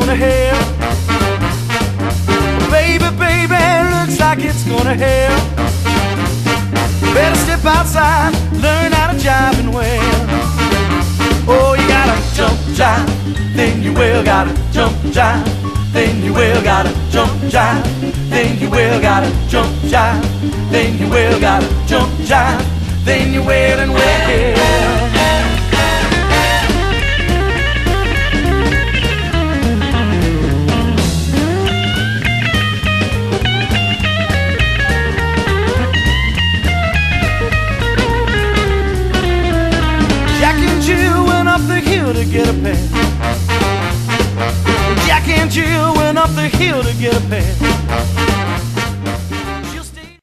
gonna hail. Baby, baby, looks like it's gonna hail. Better step outside, learn how to jive and well. Oh, you gotta jump, jive, then you will. Gotta jump, jive, then you will. Gotta jump, jive, then you will. Gotta jump, jive, then you will. Gotta jump, jive, then you will and will. The hill to get a pass. Jack and Jill went up the hill to get a pass.